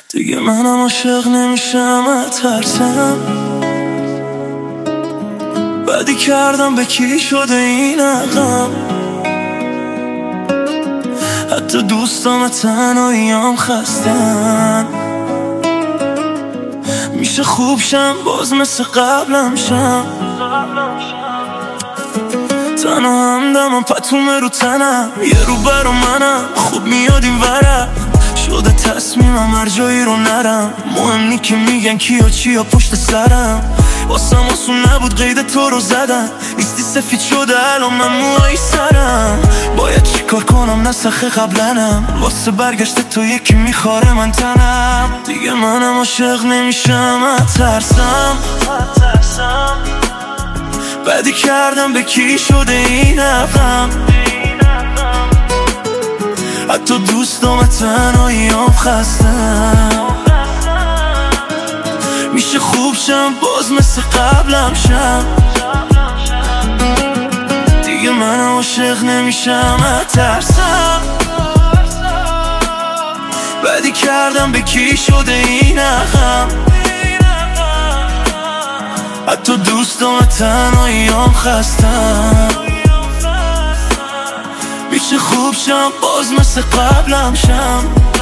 دیگه منم عاشق نمیشم ترسم بدی کردم به کی شده این عقم حتی دوستام تنهاییام خستن میشه خوب شم باز مثل قبلم شم تنها همدمم پتومه رو تنم یه رو برا منم خوب میاد این ورم شده تصمیمم هر جایی رو نرم مهم نی که میگن کیا چیا پشت سرم واسم آسون نبود قید تو رو زدن نیستی سفید شده الان من موهای سرم باید چیکار کنم نسخه قبلنم واسه برگشت تو یکی میخواره من تنم دیگه منم عاشق نمیشم ترسم بدی کردم به کی شده این عقم حتی دوستام تنهاییام خستم میشه خوب شم باز مثل قبلم شم دیگه من عاشق نمیشم ترسم بدی کردم به کی شده این عقم حتی دوستام تنهاییام خستم میشه خوب شم باز مثل قبلم شم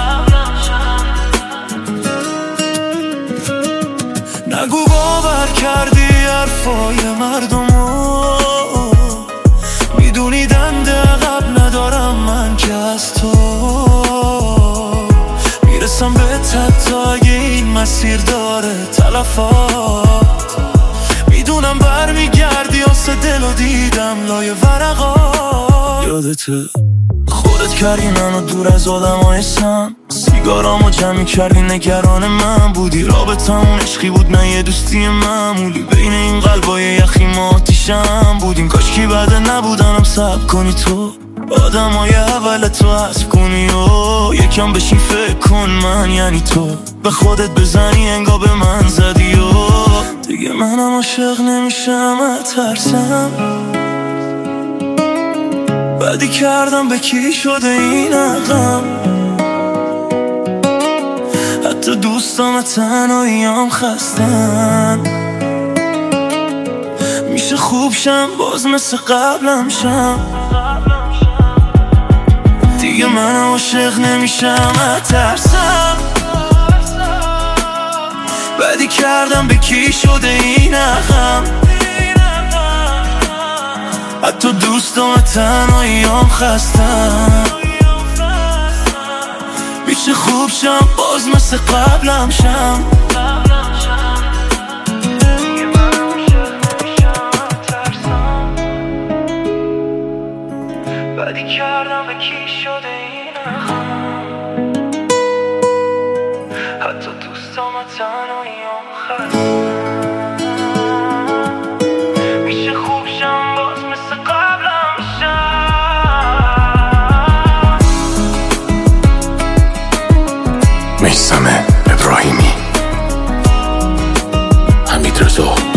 نگو باور کردی حرفای مردمو میدونی دنده عقب ندارم من که از تو میرسم به تا اگه این مسیر داره تلفات میدونم برمیگردی آسه دل و دیدم لای ورقات یادته خودت کردی منو دور از آدمای سم سیگارامو جمع کردی نگران من بودی رابطمون عشقی بود نه یه دوستی معمولی بین این قلبای یخی ما آتیشم بودیم کاشکی بعده نبودنم صبر کنی تو آدمای اول تو حذف کنی و یکم بشین فکر کن من یعنی تو به خودت بزنی انگار به من زدی و دیگه منم عاشق نمیشم ترسم بدی کردم به کی شده این عقم حتی دوستام تنهاییام خستن میشه خوب شم باز مثل قبلم شم دیگه من عاشق نمیشم ترسم بدی کردم به کی شده این عقم حتی دوستام تنهاییام خستم میشه خوب شم باز مثل قبلم شم بدی کردم به کی شده این عقم حتی دوستام تنهاییام خستم میشه خوب شم باز مثل قبلم شم میثم ابراهیمی، حمید رضا.